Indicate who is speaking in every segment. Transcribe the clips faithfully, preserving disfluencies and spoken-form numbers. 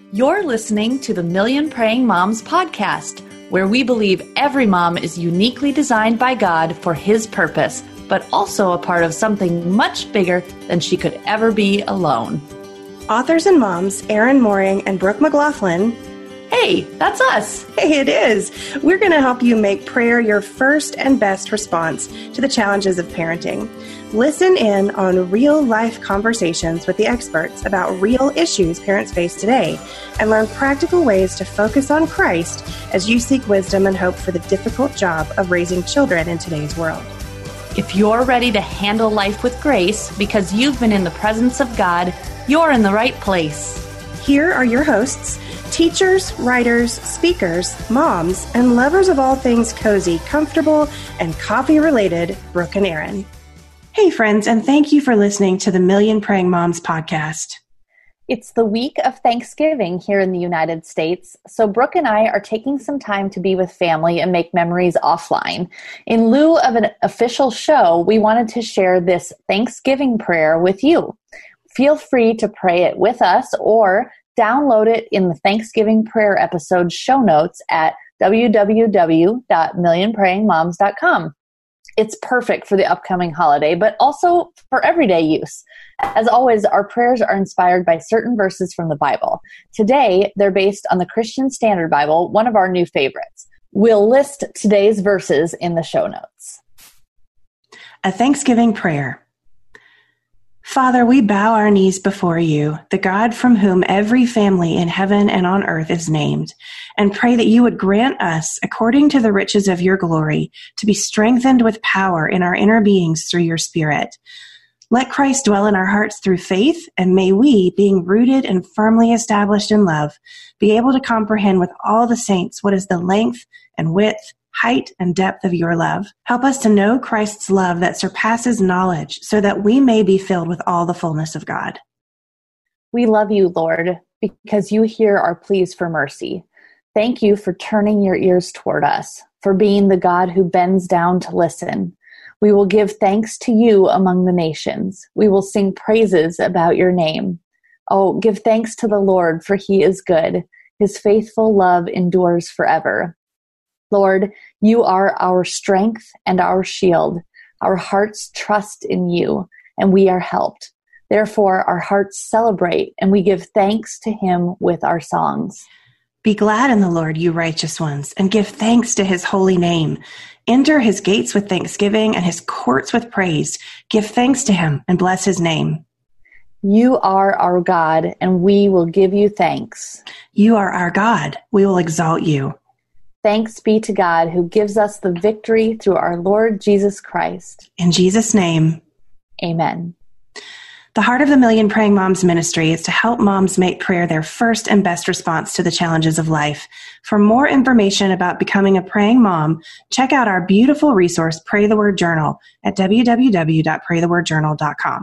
Speaker 1: You're listening to the Million Praying Moms podcast, where we believe every mom is uniquely designed by God for His purpose, but also a part of something much bigger than she could ever be alone.
Speaker 2: Authors and moms, Erin Mooring and Brooke McLaughlin.
Speaker 1: Hey, that's us.
Speaker 2: Hey, it is. We're going to help you make prayer your first and best response to the challenges of parenting. Listen in on real-life conversations with the experts about real issues parents face today, and learn practical ways to focus on Christ as you seek wisdom and hope for the difficult job of raising children in today's world.
Speaker 1: If you're ready to handle life with grace because you've been in the presence of God, you're in the right place.
Speaker 2: Here are your hosts, teachers, writers, speakers, moms, and lovers of all things cozy, comfortable, and coffee-related, Brooke and Erin. Hey, friends, and thank you for listening to the Million Praying Moms podcast.
Speaker 3: It's the week of Thanksgiving here in the United States, so Brooke and I are taking some time to be with family and make memories offline. In lieu of an official show, we wanted to share this Thanksgiving prayer with you. Feel free to pray it with us or download it in the Thanksgiving prayer episode show notes at w w w dot million praying moms dot com. It's perfect for the upcoming holiday, but also for everyday use. As always, our prayers are inspired by certain verses from the Bible. Today, they're based on the Christian Standard Bible, one of our new favorites. We'll list today's verses in the show notes.
Speaker 2: A Thanksgiving prayer. Father, we bow our knees before you, the God from whom every family in heaven and on earth is named, and pray that you would grant us, according to the riches of your glory, to be strengthened with power in our inner beings through your Spirit. Let Christ dwell in our hearts through faith, and may we, being rooted and firmly established in love, be able to comprehend with all the saints what is the length and width, height and depth of your love. Help us to know Christ's love that surpasses knowledge, so that we may be filled with all the fullness of God.
Speaker 3: We love you, Lord, because you hear our pleas for mercy. Thank you for turning your ears toward us, for being the God who bends down to listen. We will give thanks to you among the nations. We will sing praises about your name. Oh, give thanks to the Lord, for he is good. His faithful love endures forever. Lord, you are our strength and our shield. Our hearts trust in you, and we are helped. Therefore, our hearts celebrate, and we give thanks to him with our songs.
Speaker 2: Be glad in the Lord, you righteous ones, and give thanks to his holy name. Enter his gates with thanksgiving and his courts with praise. Give thanks to him and bless his name.
Speaker 3: You are our God, and we will give you thanks.
Speaker 2: You are our God. We will exalt you.
Speaker 3: Thanks be to God who gives us the victory through our Lord Jesus Christ.
Speaker 2: In Jesus' name,
Speaker 3: amen.
Speaker 2: The Heart of the Million Praying Moms ministry is to help moms make prayer their first and best response to the challenges of life. For more information about becoming a praying mom, check out our beautiful resource, Pray the Word Journal, at w w w dot pray the word journal dot com.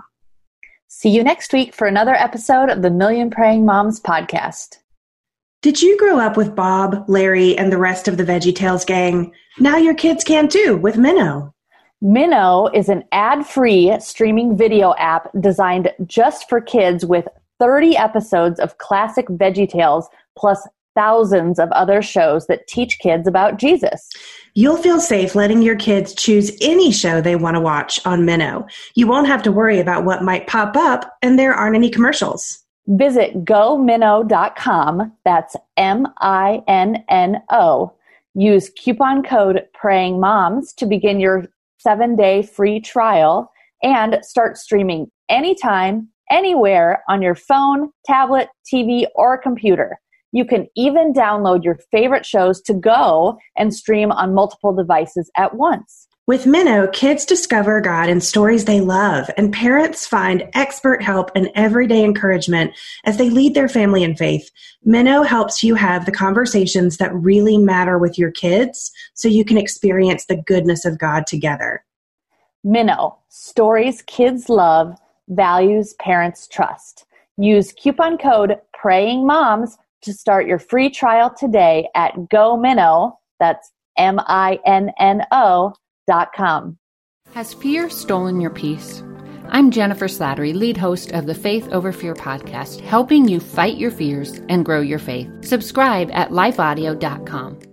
Speaker 3: See you next week for another episode of the Million Praying Moms podcast.
Speaker 2: Did you grow up with Bob, Larry, and the rest of the VeggieTales gang? Now your kids can too with Minnow.
Speaker 3: Minnow is an ad-free streaming video app designed just for kids with thirty episodes of classic VeggieTales plus thousands of other shows that teach kids about Jesus.
Speaker 2: You'll feel safe letting your kids choose any show they want to watch on Minnow. You won't have to worry about what might pop up, and there aren't any commercials.
Speaker 3: Visit go minnow dot com, that's M I N N O. Use coupon code PRAYINGMOMS to begin your seven-day free trial and start streaming anytime, anywhere on your phone, tablet, T V, or computer. You can even download your favorite shows to go and stream on multiple devices at once.
Speaker 2: With Minnow, kids discover God in stories they love, and parents find expert help and everyday encouragement as they lead their family in faith. Minnow helps you have the conversations that really matter with your kids so you can experience the goodness of God together.
Speaker 3: Minnow, stories kids love, values parents trust. Use coupon code PRAYINGMOMS to start your free trial today at go minnow, that's M I N N O, dot com.
Speaker 4: Has fear stolen your peace? I'm Jennifer Slattery, lead host of the Faith Over Fear podcast, helping you fight your fears and grow your faith. Subscribe at life audio dot com.